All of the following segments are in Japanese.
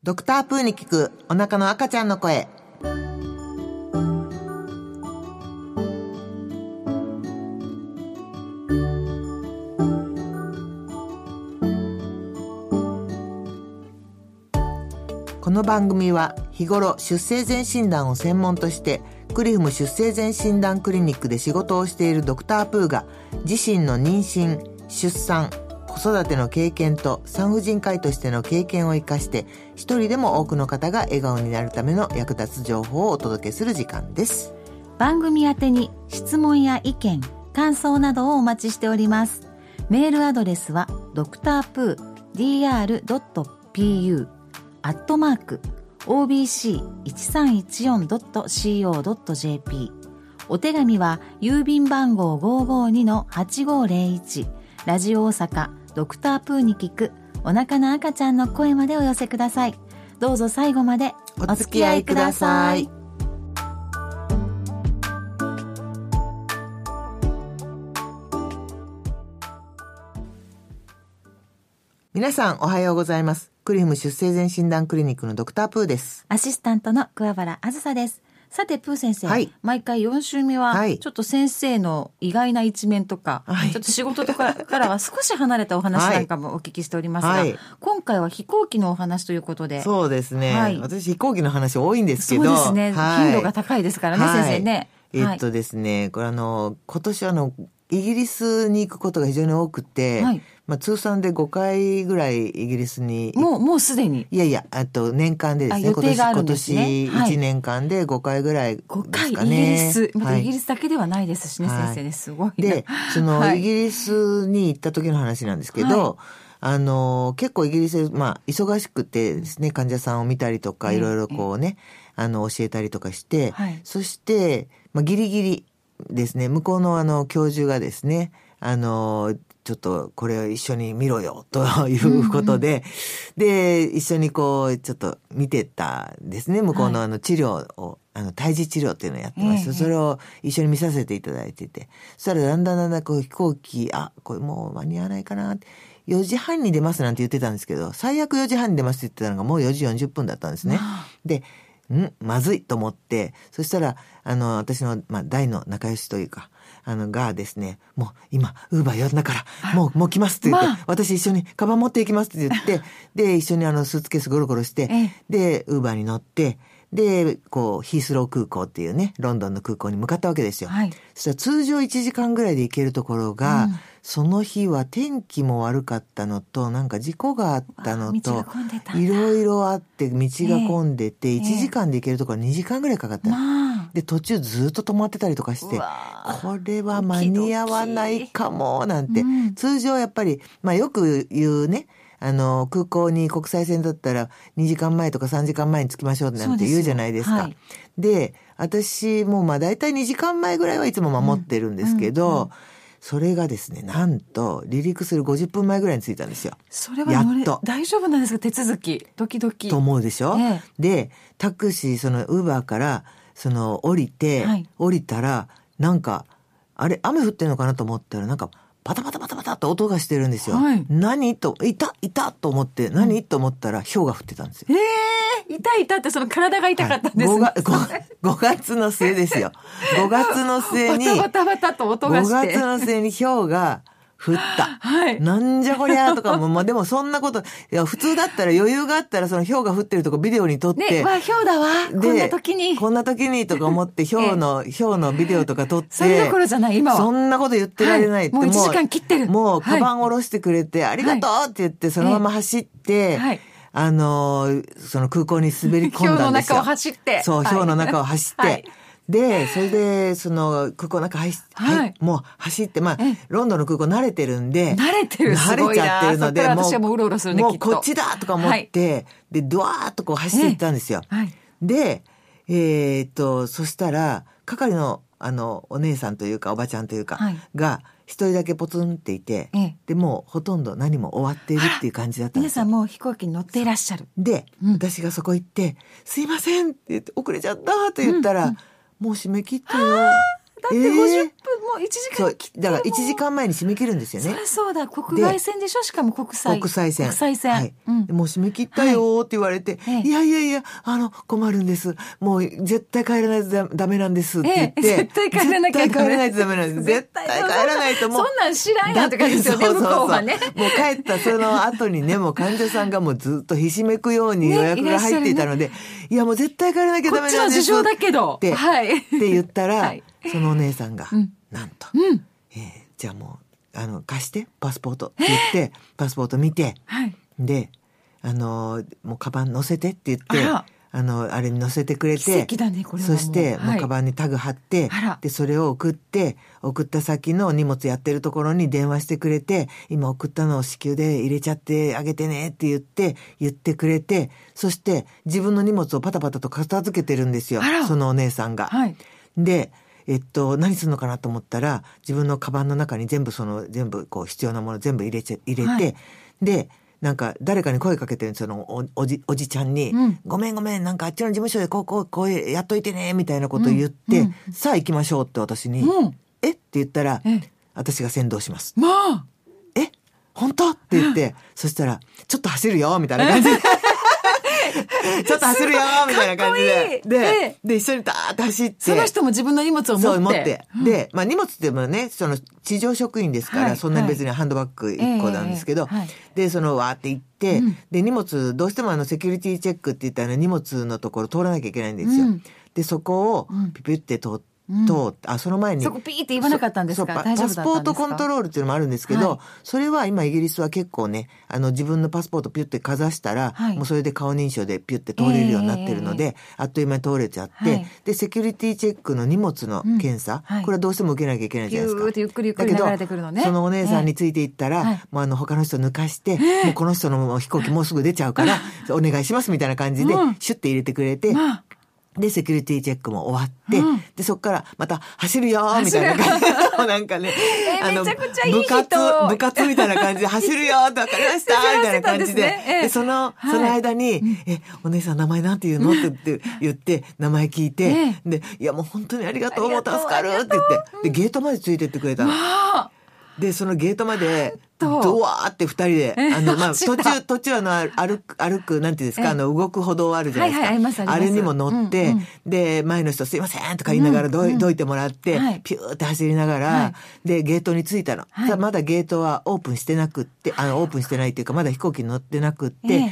ドクタープーに聞くお腹の赤ちゃんの声。この番組は日頃出生前診断を専門としてクリフム出生前診断クリニックで仕事をしているドクタープーが自身の妊娠、出産、子育ての経験と産婦人科医としての経験を生かして一人でも多くの方が笑顔になるための役立つ情報をお届けする時間です。 番組宛てに質問や意見、感想などをお待ちしております。メールアドレスはdrpoo@obc1314.co.jp。 お手紙は郵便番号 552-8501 ラジオ大阪ドクタープーに聞くお腹の赤ちゃんの声までお寄せください。どうぞ最後までお付き合いください。 皆さんおはようございます。クリフム出生前診断クリニックのドクタープーです。 アシスタントの桑原あずさです。さてプー先生、 はい、 毎回4週目はちょっと先生の意外な一面とか、はい、ちょっと仕事とかからは少し離れたお話なんかもお聞きしておりますが、はい、今回は飛行機のお話ということで。 そうですね、はい、私飛行機の話多いんですけど。 そうですね、はい、頻度が高いですからね、はい、先生ね。 ですね、これ今年イギリスに行くことが非常に多くて、はい、通算で5回ぐらいイギリスにもうすでに。 いや年間でですね、 予定があるんですね。 今年1年間で5回ぐらいですかね。 5回イギリス、ま、イギリスだけではないですしね、はい、先生ね、すごいな。 でイギリスに行った時の話なんですけど、はい、結構イギリスで、忙しくてですね、患者さんを見たりとか、いろいろこうね、教えたりとかして、はい、そして、ギリギリですね、向こうの教授がですね、ちょっとこれを一緒に見ろよということで、で一緒にこうちょっと見てたんですね。向こうの治療を、胎児治療っていうのをやってまして、それを一緒に見させていただいてて、そしたらだんだんこう飛行機これもう間に合わないかなって、4時半に出ますなんて言ってたんですけど、最悪4時半に出ますって言ってたのがもう4時40分だったんですね。でまずいと思って、そしたら私の大の仲良しというかがですね、もう今ウーバー呼んだからもう来ますって言って、私一緒にカバン持っていきますって言ってで一緒にスーツケースゴロゴロして、でウーバーに乗って、でこうヒースロー空港っていうね、ロンドンの空港に向かったわけですよ。はい、そしたら通常1時間ぐらいで行けるところが、その日は天気も悪かったのと、なんか事故があったのと、いろいろあって道が混んでて、1時間で行けるところ2時間ぐらいかかった。で途中ずっと止まってたりとかして、これは間に合わないかもなんて、通常やっぱりよく言うね、空港に国際線だったら2時間前とか3時間前に着きましょうなんて言うじゃないですか。で私もだいたい2時間前ぐらいはいつも守ってるんですけど、それがですね、なんと離陸する50分前ぐらいに着いたんですよ。 それはやっと大丈夫なんですか？手続きドキドキと思うでしょ、でタクシーウーバーから降りて、降りたらなんか雨降ってるのかなと思ったら、なんかパタパタパタパタと音がしてるんですよ。何といたと思って、何と思ったら氷が降ってたんですよ。 いたって体が痛かったんですね。 5月の末ですよ。5月の末にバタバタと音がして、 5月の末に氷が降った。なんじゃこりゃとかも、でもそんなこと、普通だったら余裕があったら氷が降ってるとこビデオに撮って、 氷だわ、こんな時にとか思って氷のビデオとか撮って、 それどころじじゃない今は。 そんなこと言ってられないって、 もう1時間切ってる。 もうカバン下ろしてくれて、ありがとうって言ってそのまま走って、その空港に滑り込んだんですよ。 氷の中を走って。 そう、氷の中を走って。で、それで、空港の中もう走って、ロンドンの空港慣れてるんで、 慣れちゃってるので、 私はもううろうろするね、 もうこっちだとか思って、で、ドワーッとこう走っていったんですよ。で、そしたら、係の、お姉さんというか、おばちゃんというか、が、一人だけポツンっていて、でもうほとんど何も終わっているっていう感じだったんですよ。 皆さんもう飛行機に乗っていらっしゃる。 で、私がそこ行って、すいませんって言って、遅れちゃったと言ったら、もう締め切ったよ。 って50分も1時間そうだから1時間前に締め切るんですよね。 そりゃそうだ、国外線でしょ、しかも国際線、 はい、もう締め切ったよって言われて、いや困るんです、もう絶対帰らないとダメなんですって言って、 絶対帰らなきゃ絶対帰らないとダメなんです、絶対帰らないと、もうそんなん知らんやんって感じですよね、向こうはね。 もう帰ったその後にね、もう患者さんがもうずっとひしめくように予約が入っていたので、いやもう絶対帰らなきゃダメなんですこっちの事情だけどって言ったら、そのお姉さんが、なんと、じゃあもう貸してパスポートって言ってパスポート見て、でもうカバン乗せてって言ってあれに乗せてくれて、 奇跡だね、これはもう。 そしてもうカバンにタグ貼って、でそれを送った先の荷物やってるところに電話してくれて、今送ったのを至急で入れちゃってあげてねって言ってくれて、そして自分の荷物をパタパタと片付けてるんですよ、そのお姉さんが。で何するのかなと思ったら、自分のカバンの中に全部こう必要なもの全部入れて、でなんか誰かに声かけてるんですよ、おじちゃんに、ごめんなんかあっちの事務所でこうやっといてねみたいなことを言って、さあ行きましょうって私に、って言ったら、私が先導します。本当って言って、そしたらちょっと走るよみたいな感じでちょっと走るよみたいな感じで、で一緒にダーッと走って、 その人も自分の荷物を持って、 で、荷物ってもね、その地上職員ですから、そんなに別にハンドバッグ1個なんですけど、でそのわーって行って、で荷物どうしてもセキュリティチェックって言ったら荷物のところ通らなきゃいけないんですよ。でそこをピピって通ってその前にそこピーって言わなかったんですか？大丈夫だったんですか？ パスポートコントロールっていうのもあるんですけど、それは今イギリスは結構ね、自分のパスポートピュってかざしたら、もうそれで顔認証でピュって通れるようになってるので、あっという間に通れちゃって、でセキュリティチェックの荷物の検査、これはどうしても受けなきゃいけないじゃないですか。 ピューってゆっくり流れてくるのね。 そのお姉さんについていったら、もう他の人抜かして、もうこの人の飛行機もうすぐ出ちゃうからお願いしますみたいな感じでシュッて入れてくれて、でセキュリティチェックも終わって、でそっからまた走るよみたいな感じでなんかね、 めちゃくちゃいい人、 部活みたいな感じで走るよって分かりましたみたいな感じで、でその間に、お姉さん名前なんて言うのって言って名前聞いて、でいやもう本当にありがとう、もう助かるって言って、でゲートまでついてってくれたの。でそのゲートまでドワーって二人で途中歩くなんていうんですか、動く歩道あるじゃないですか、あれにも乗って、で前の人すいませんとか言いながらどいてもらって、ピューって走りながら、でゲートに着いたの。まだゲートはオープンしてなくって、オープンしてないっていうかまだ飛行機に乗ってなくって、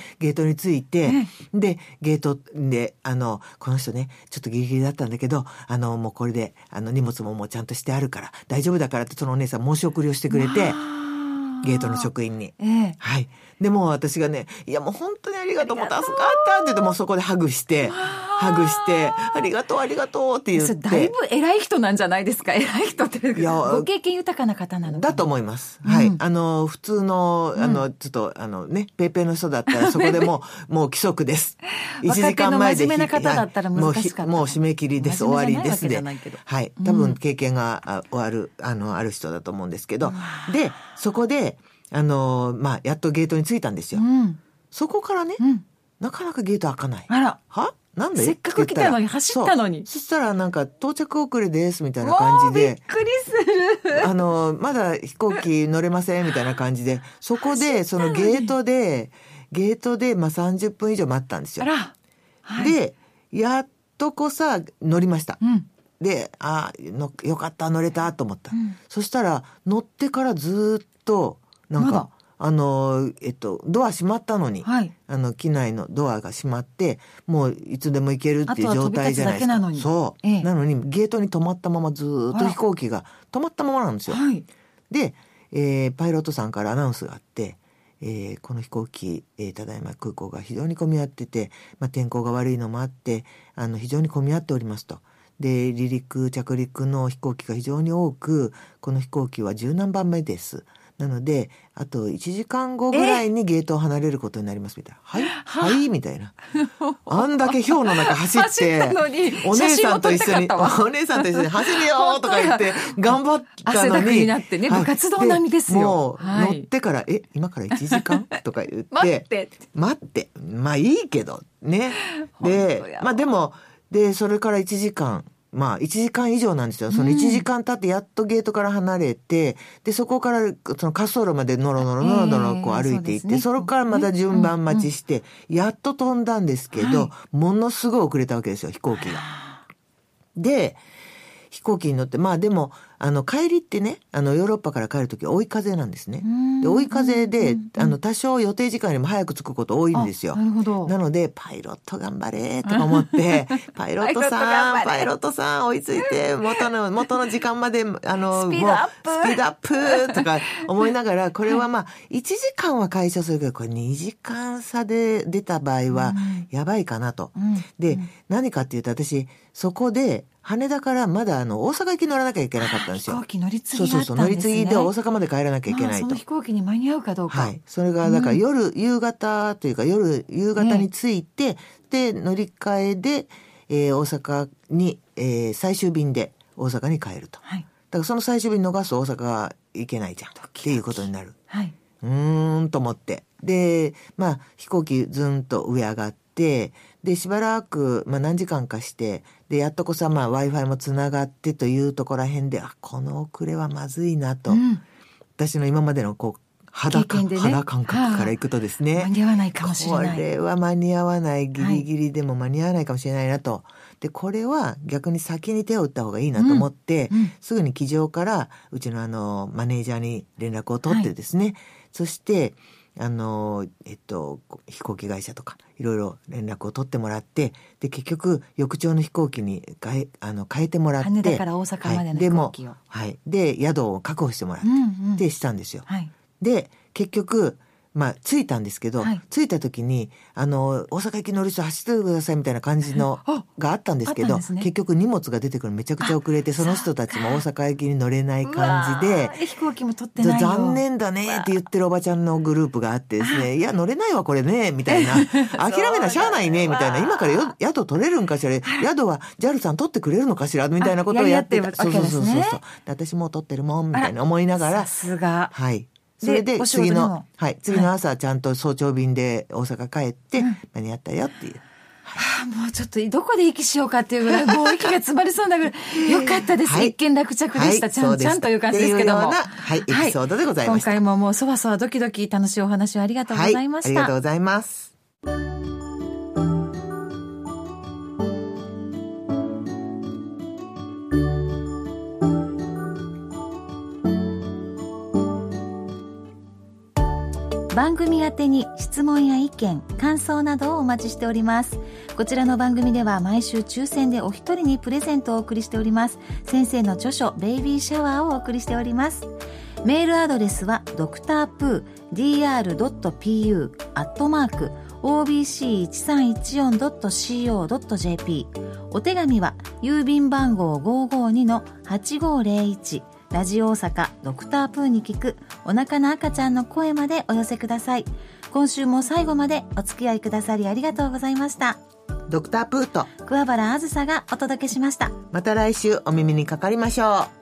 ゲートに着いて、でゲートでこの人ねちょっとギリギリだったんだけど、もうこれで荷物ももうちゃんとしてあるから大丈夫だからって、そのお姉さん申し送りをしてくれて、ゲートの職員に、でも私がね、いやもう本当にありがとう、もう助かったって言って、もうそこでハグしてありがとうって言って、 だいぶ偉い人なんじゃないですか。偉い人ってご経験豊かな方なのだと思います。普通のちょっとペイペイの人だったらそこでもう規則です。1時間前で真面目な方だったら難しかった。 もう締め切りです、終わりですで、多分経験がある人だと思うんですけど、でそこでやっとゲートに着いたんですよ。そこからね、なかなかゲート開かない。なんで？ せっかく来たのに、走ったのに。 そしたらなんか到着遅れですみたいな感じで、 びっくりする。 まだ飛行機乗れませんみたいな感じで、そこでそのゲートで30分以上待ったんですよ。でやっと乗りました。でよかった乗れたと思った。そしたら乗ってからずっとなんかドア閉まったのに、機内のドアが閉まってもういつでも行けるっていう状態じゃないですか。なのにゲートに止まったままずっと飛行機が止まったままなんですよ。で、パイロットさんからアナウンスがあって、この飛行機、ただいま空港が非常に混み合ってて、天候が悪いのもあって非常に混み合っておりますと。で離陸着陸の飛行機が非常に多く、この飛行機は10何番目です。なのであと1時間後ぐらいにゲートを離れることになりますみたいな。はいみたいな。あんだけ氷の中走ってお姉さんと一緒に走るよとか言って頑張ったのに、 汗だくになってね、部活動並みですよ。 もう乗ってから今から1時間とか言って待っていいけどね。ででもそれから1時間まあ1時間以上なんですよ。その1時間経ってやっとゲートから離れて、でそこからその滑走路までノロノロこう歩いていって、それからまた順番待ちして、やっと飛んだんですけど、ものすごい遅れたわけですよ、飛行機が。で飛行機に乗って、まあでも帰りってね、ヨーロッパから帰るとき追い風なんですね。で追い風で多少予定時間よりも早く着くこと多いんですよ。 なるほど。 なのでパイロット頑張れとか思ってパイロットさん追いついて元の時間までスピードアップとか思いながら、これはまあ1時間は解消するけど、これ2時間差で出た場合はやばいかなと。で何かっていうと、私そこで羽田からまだ大阪行き乗らなきゃいけなかったんですよ。 飛行機乗り継ぎがあったんですね。 乗り継ぎで大阪まで帰らなきゃいけないと。 その飛行機に間に合うかどうか。 はい。それがだから夕方というか夕方に着いて、で乗り換えで、大阪に、最終便で大阪に帰ると。はい。だからその最終便逃すと大阪行けないじゃんっていうことになる。はい。と思って、でまあ飛行機ずんと上上がって、でしばらく、まあ、何時間かして、でやっとこそ、まあ、Wi-Fi もつながってというところら辺で、この遅れはまずいなと、私の今までのこう肌感覚からいくとですね、 間に合わないかもしれない、 これは間に合わない、ギリギリでも間に合わないかもしれないなと。でこれは逆に先に手を打った方がいいなと思って、すぐに機上からうちのマネージャーに連絡を取ってですね、そして飛行機会社とかいろいろ連絡を取ってもらって、で結局翌朝の飛行機に変えてもらって、 羽田から大阪までの飛行機を、 で宿を確保してもらって、でしたんですよ。で結局まあ着いたんですけど、着いた時に大阪行き乗る人走ってくださいみたいな感じのがあったんですけど、結局荷物が出てくるのめちゃくちゃ遅れて、その人たちも大阪行きに乗れない感じで、 飛行機も取ってないよ、 残念だねって言ってるおばちゃんのグループがあってですね、いや乗れないわこれねみたいな諦めなしゃあないねみたいな、今から宿取れるんかしら、宿は JAL さん取ってくれるのかしらみたいなことをやってた。そう私もう取ってるもんみたいな思いながら、 さすが、 はい。それで次の朝ちゃんと早朝便で大阪帰って間に合ったよっていう、 もうちょっとどこで息しようかっていうぐらいもう息が詰まりそうなぐらいよかったです、一見落着でした、ちゃんという感じですけども、 エピソードでございました。 今回ももうそわそわドキドキ楽しいお話をありがとうございました。 ありがとうございます。 番組宛てに質問や意見、感想などをお待ちしております。こちらの番組では毎週抽選でお一人にプレゼントをお送りしております。先生の著書ベイビーシャワーをお送りしております。メールアドレスはdrpoo@obc1314.co.jp、 お手紙は郵便番号 552-8501、ラジオ大阪ドクタープーに聞くお腹の赤ちゃんの声までお寄せください。今週も最後までお付き合いくださりありがとうございました。 ドクタープーと桑原あずさがお届けしました。 また来週お耳にかかりましょう。